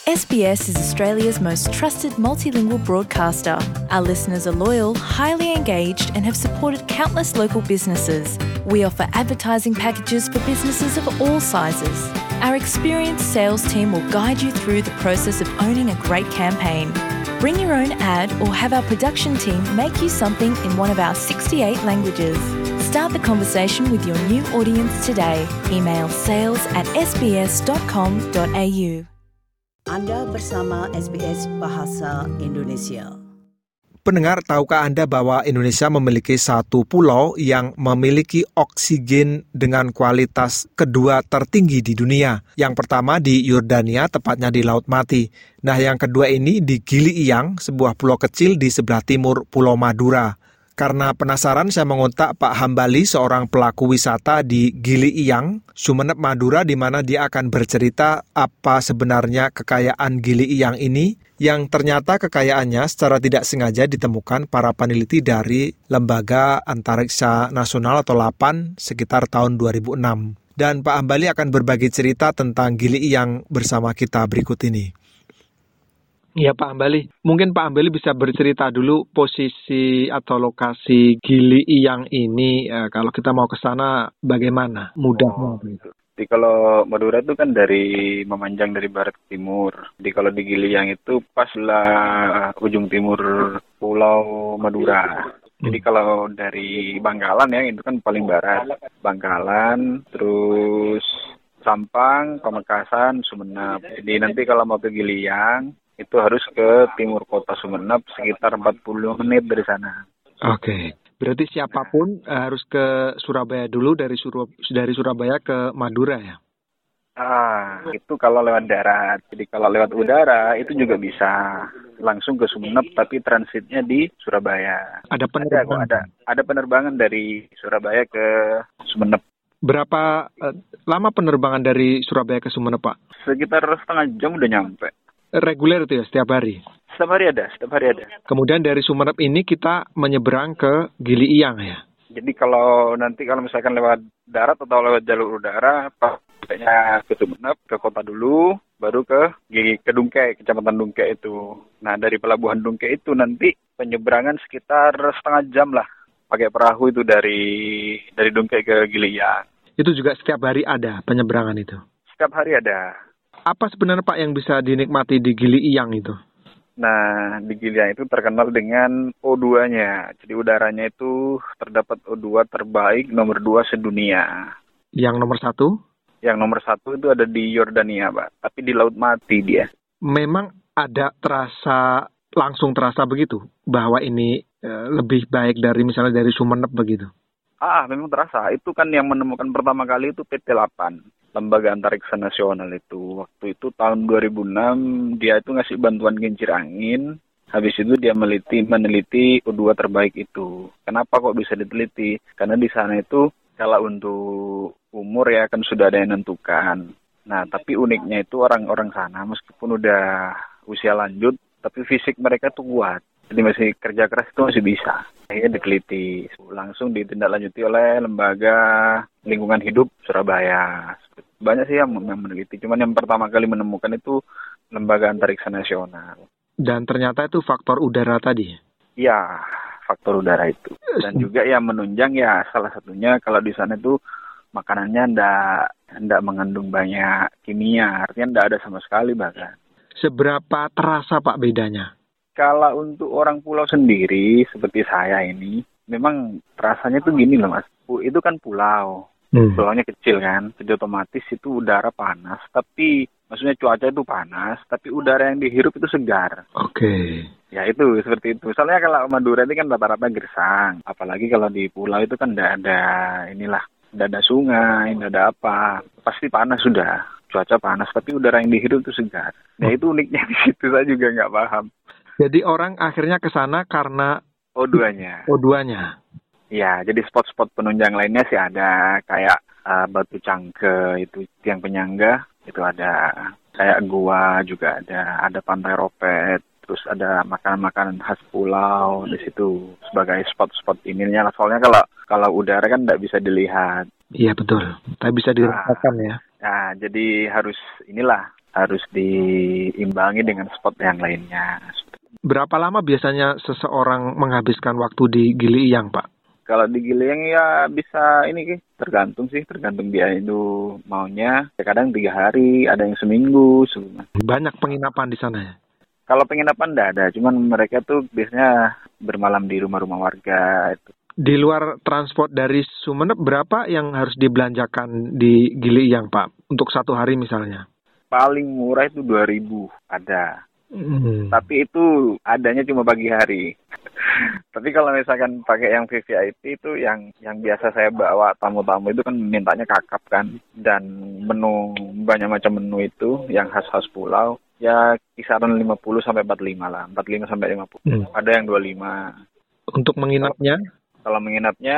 SBS is Australia's most trusted multilingual broadcaster. Our listeners are loyal, highly engaged, and have supported countless local businesses. We offer advertising packages for businesses of all sizes. Our experienced sales team will guide you through the process of owning a great campaign. Bring your own ad or have our production team make you something in one of our 68 languages. Start the conversation with your new audience today. Email sales@sbs.com.au. Anda bersama SBS Bahasa Indonesia. Pendengar, tahukah Anda bahwa Indonesia memiliki satu pulau yang memiliki oksigen dengan kualitas kedua tertinggi di dunia? Yang pertama di Yordania, tepatnya di Laut Mati. Nah, yang kedua ini di Gili Iyang, sebuah pulau kecil di sebelah timur Pulau Madura. Karena penasaran, saya mengontak Pak Hambali, seorang pelaku wisata di Gili Iyang, Sumeneb, Madura, di mana dia akan bercerita apa sebenarnya kekayaan Gili Iyang ini, yang ternyata kekayaannya secara tidak sengaja ditemukan para peneliti dari Lembaga Antariksa Nasional atau LAPAN sekitar tahun 2006. Dan Pak Hambali akan berbagi cerita tentang Gili Iyang bersama kita berikut ini. Ya Pak Hambali, mungkin Pak Hambali bisa bercerita dulu posisi atau lokasi Gili Iyang ini, kalau kita mau ke sana bagaimana mudahnya? Jadi kalau Madura itu kan dari memanjang dari barat ke timur. Jadi kalau di Gili Iyang itu paslah ujung timur Pulau Madura. Jadi kalau dari Bangkalan ya, itu kan paling barat. Bangkalan, terus Sampang, Pamekasan, Sumeneb. Jadi nanti kalau mau ke Gili Iyang, itu harus ke timur kota Sumeneb sekitar 40 menit dari sana. Oke. Berarti siapapun harus ke Surabaya dulu, dari Surabaya ke Madura ya? Itu kalau lewat darat. Jadi kalau lewat udara itu juga bisa langsung ke Sumeneb, tapi transitnya di Surabaya. Ada penerbangan? Ada penerbangan dari Surabaya ke Sumeneb. Berapa lama penerbangan dari Surabaya ke Sumeneb, Pak? Sekitar setengah jam udah nyampe. Reguler itu ya, setiap hari? Setiap hari ada. Kemudian dari Sumeneb ini kita menyeberang ke Gili Iyang ya? Jadi kalau misalkan lewat darat atau lewat jalur udara, pakainya ke Sumeneb, ke kota dulu, baru ke Dungke, Kecamatan Dungke itu. Nah, dari pelabuhan Dungke itu nanti penyeberangan sekitar setengah jam lah, pakai perahu itu dari Dungke ke Gili Iyang. Itu juga setiap hari ada penyeberangan itu? Setiap hari ada. Apa sebenarnya Pak yang bisa dinikmati di Gili Iyang itu? Nah, di Gili Iyang itu terkenal dengan O2-nya. Jadi udaranya itu terdapat O2 terbaik nomor 2 sedunia. Yang nomor 1? Yang nomor 1 itu ada di Yordania, Pak. Tapi di Laut Mati dia. Memang ada langsung terasa begitu? Bahwa ini lebih baik dari misalnya dari Sumeneb begitu? Memang terasa. Itu kan yang menemukan pertama kali itu PT LAPAN. Lembaga Antariksa Nasional itu. Waktu itu tahun 2006 dia itu ngasih bantuan kincir angin. Habis itu dia meneliti O2 terbaik itu. Kenapa kok bisa diteliti? Karena di sana itu kalau untuk umur ya kan sudah ada yang menentukan. Nah, tapi uniknya itu orang-orang sana meskipun udah usia lanjut, tapi fisik mereka tuh kuat. Jadi masih kerja keras itu masih bisa. Akhirnya diteliti. Langsung ditindaklanjuti oleh Lembaga Lingkungan Hidup Surabaya. Banyak sih yang meneliti. Cuman yang pertama kali menemukan itu Lembaga Antariksa Nasional. Dan ternyata itu faktor udara tadi? Iya, faktor udara itu. Dan juga yang menunjang ya salah satunya kalau di sana itu makanannya ndak mengandung banyak kimia. Artinya ndak ada sama sekali bahkan. Seberapa terasa Pak bedanya? Kalau untuk orang pulau sendiri, seperti saya ini, memang rasanya tuh gini loh Mas. Itu kan pulau. Pulaunya kecil kan. Jadi otomatis itu udara panas. Tapi, maksudnya cuaca itu panas. Tapi udara yang dihirup itu segar. Oke. Ya itu, seperti itu. Soalnya kalau Madura ini kan rata-rata gersang. Apalagi kalau di pulau itu kan nggak ada sungai, nggak ada apa. Pasti panas sudah. Cuaca panas. Tapi udara yang dihirup itu segar. Nah itu uniknya di situ, saya juga nggak paham. Jadi orang akhirnya ke sana karena O2-nya. Ya, jadi spot-spot penunjang lainnya sih ada. Kayak Batu Cangke, itu Tiang Penyangga, itu ada. Kayak gua juga ada Pantai Ropet. Terus ada makanan-makanan khas pulau di situ sebagai spot-spot ininya. Soalnya kalau udara kan nggak bisa dilihat. Iya betul, tapi bisa dirasakan ya. Nah, jadi harus harus diimbangi dengan spot yang lainnya. Berapa lama biasanya seseorang menghabiskan waktu di Gili Iyang, Pak? Kalau di Gili Iyang ya bisa tergantung dia itu maunya. Kadang 3 hari, ada yang seminggu. Banyak penginapan di sana ya? Kalau penginapan enggak ada, cuman mereka tuh biasanya bermalam di rumah-rumah warga itu. Di luar transport dari Sumeneb, berapa yang harus dibelanjakan di Gili Iyang, Pak? Untuk 1 hari misalnya? Paling murah itu 2.000 ada. Tapi itu adanya cuma pagi hari. Tapi kalau misalkan pakai yang VVIP itu yang biasa saya bawa tamu-tamu itu kan mintanya kakap kan. Dan menu, banyak macam menu itu yang khas-khas pulau. Ya kisaran 50 sampai 45 lah. 45 sampai 50. Ada yang 25. Untuk menginapnya? Kalau menginapnya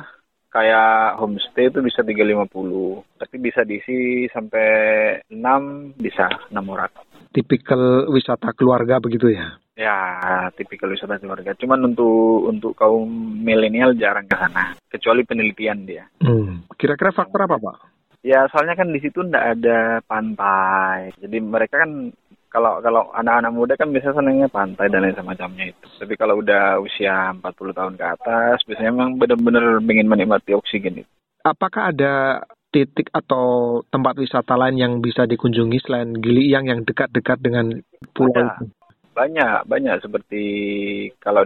kayak homestay itu bisa 350. Tapi bisa diisi sampai 6, bisa 6 orang. Tipikal wisata keluarga begitu ya? Ya, tipikal wisata keluarga. Cuman untuk kaum milenial jarang ke sana, kecuali penelitian dia. Kira-kira faktor apa, Pak? Ya, soalnya kan di situ ndak ada pantai. Jadi mereka kan kalau anak-anak muda kan biasa senangnya pantai dan lain semacamnya itu. Tapi kalau udah usia 40 tahun ke atas, biasanya memang benar-benar ingin menikmati oksigen itu. Apakah ada titik atau tempat wisata lain yang bisa dikunjungi selain Gili Iyang yang dekat-dekat dengan pulau itu? Banyak seperti kalau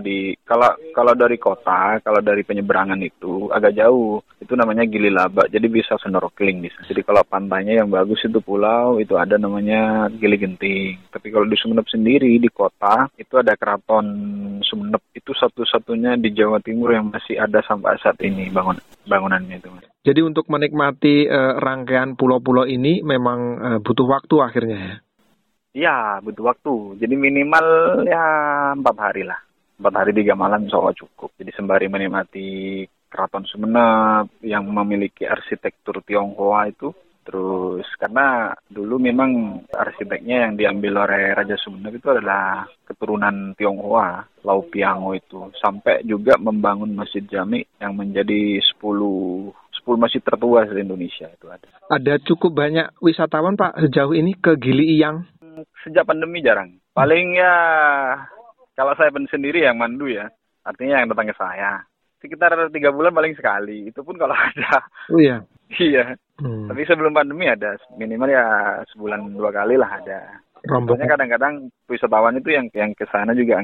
dari kota, kalau dari penyeberangan itu agak jauh, itu namanya Gili Labak, jadi bisa snorkeling di sana. Jadi kalau pantainya yang bagus itu pulau, itu ada namanya Gili Genting. Tapi kalau di Sumeneb sendiri, di kota, itu ada Keraton Sumeneb, itu satu-satunya di Jawa Timur yang masih ada sampai saat ini bangunannya itu. Jadi untuk menikmati rangkaian pulau-pulau ini memang butuh waktu akhirnya ya? Iya, butuh waktu. Jadi minimal ya 4 hari lah. 4 hari 3 malam insya Allah cukup. Jadi sembari menikmati Keraton Sumeneb yang memiliki arsitektur Tionghoa itu. Terus karena dulu memang arsiteknya yang diambil oleh Raja Sumeneb itu adalah keturunan Tionghoa, Lau Piango itu. Sampai juga membangun Masjid Jami yang menjadi 10 masjid tertua di Indonesia itu ada. Ada cukup banyak wisatawan Pak sejauh ini ke Gili Iyang? Sejak pandemi jarang. Paling ya kalau saya sendiri yang mandu ya, artinya yang datang ke saya. Sekitar 3 bulan paling sekali. Itu pun kalau ada. Oh iya? Iya. Tapi sebelum pandemi ada. Minimal ya sebulan 2 kali lah ada. Rombongan. Kadang-kadang wisatawan itu yang ke sana juga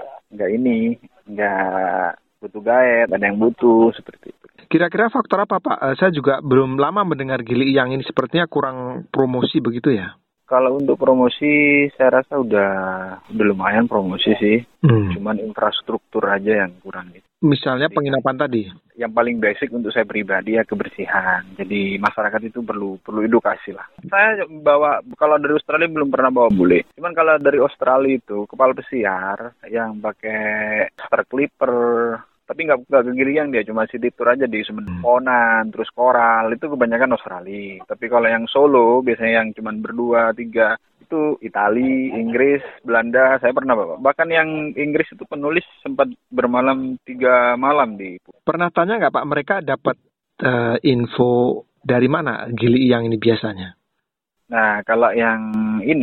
nggak butuh guide, ada yang butuh seperti itu. Kira-kira faktor apa Pak? Saya juga belum lama mendengar Gili Iyang ini, sepertinya kurang promosi begitu ya? Kalau untuk promosi, saya rasa udah lumayan promosi sih. Cuman infrastruktur aja yang kurang gitu. Misalnya penginapan tadi? Yang paling basic untuk saya pribadi ya kebersihan. Jadi masyarakat itu perlu edukasi lah. Saya kalau dari Australia belum pernah bawa bule. Cuman kalau dari Australia itu kapal pesiar yang pakai star clipper, tapi nggak ke Gili Iyang dia, cuma city tour aja di Sumeneb, Ponan, terus Koral, itu kebanyakan Australia. Tapi kalau yang solo, biasanya yang cuma 2, 3, itu Itali, Inggris, Belanda, saya pernah bawa. Bahkan yang Inggris itu penulis sempat bermalam 3 malam di. Pernah tanya nggak Pak, mereka dapat info dari mana Gili Iyang ini biasanya? Nah, kalau yang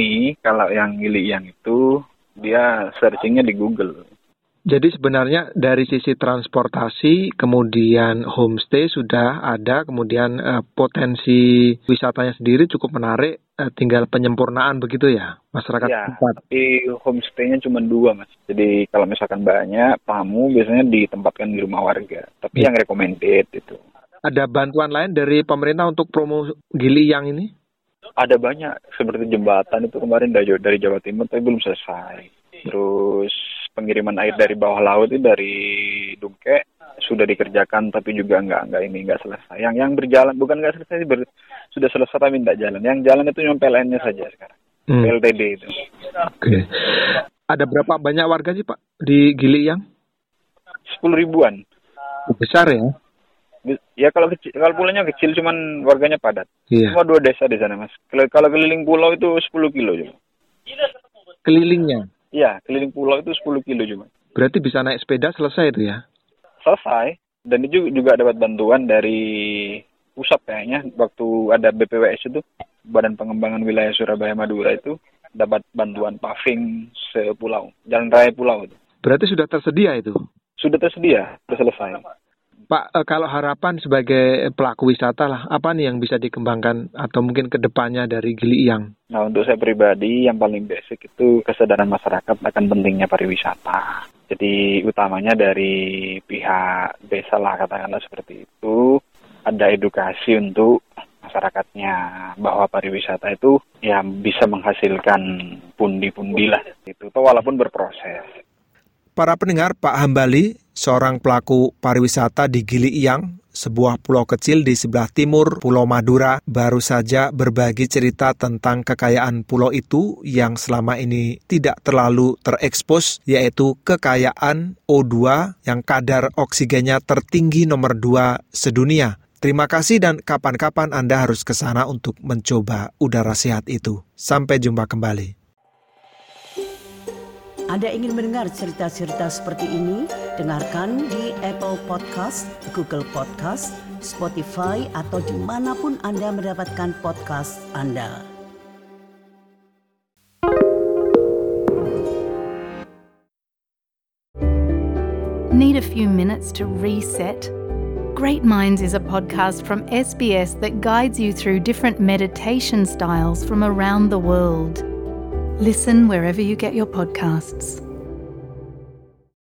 Gili Iyang itu, dia searchingnya di Google. Jadi sebenarnya dari sisi transportasi, kemudian homestay sudah ada, kemudian potensi wisatanya sendiri cukup menarik, tinggal penyempurnaan begitu ya, masyarakat tempat. Tapi homestay-nya cuma 2 Mas. Jadi kalau misalkan banyak tamu biasanya ditempatkan di rumah warga, tapi yang recommended itu. Ada bantuan lain dari pemerintah untuk promo Gili Iyang ini? Ada banyak, seperti jembatan itu kemarin dari Jawa Timur tapi belum selesai. Terus pengiriman air dari bawah laut itu dari Dungke sudah dikerjakan tapi juga nggak selesai. Yang berjalan bukan nggak selesai, sudah selesai tapi tidak jalan. Yang jalan itu cuma PLN-nya saja sekarang. PLTD itu. Oke. Ada berapa banyak warga sih Pak di Gili Iyang? 10 ribuan. Besar ya? Ya kalau pulaunya kecil cuman warganya padat. Iya. Cuma 2 desa di sana Mas. Kalau keliling pulau itu 10 kilo juga. Kelilingnya? Iya, keliling pulau itu 10 kilo cuma. Berarti bisa naik sepeda selesai itu ya? Selesai. Dan itu juga dapat bantuan dari pusat kayaknya. Waktu ada BPWS itu, Badan Pengembangan Wilayah Surabaya Madura itu dapat bantuan paving sepulau, jalan raya pulau itu. Berarti sudah tersedia itu? Sudah tersedia, sudah selesai. Pak, kalau harapan sebagai pelaku wisata lah, apa nih yang bisa dikembangkan atau mungkin ke depannya dari Gili Iyang? Nah, untuk saya pribadi yang paling basic itu kesadaran masyarakat akan pentingnya pariwisata. Jadi utamanya dari pihak desa lah, katakanlah seperti itu, ada edukasi untuk masyarakatnya bahwa pariwisata itu ya bisa menghasilkan pundi-pundi lah, itu walaupun berproses. Para pendengar, Pak Hambali, seorang pelaku pariwisata di Gili Iyang, sebuah pulau kecil di sebelah timur Pulau Madura, baru saja berbagi cerita tentang kekayaan pulau itu yang selama ini tidak terlalu terekspos, yaitu kekayaan O2 yang kadar oksigennya tertinggi nomor 2 sedunia. Terima kasih dan kapan-kapan Anda harus ke sana untuk mencoba udara sehat itu. Sampai jumpa kembali. Anda ingin mendengar cerita-cerita seperti ini? Dengarkan di Apple Podcast, Google Podcast, Spotify, atau dimanapun Anda mendapatkan podcast Anda. Need a few minutes to reset? Great Minds is a podcast from SBS that guides you through different meditation styles from around the world. Listen wherever you get your podcasts.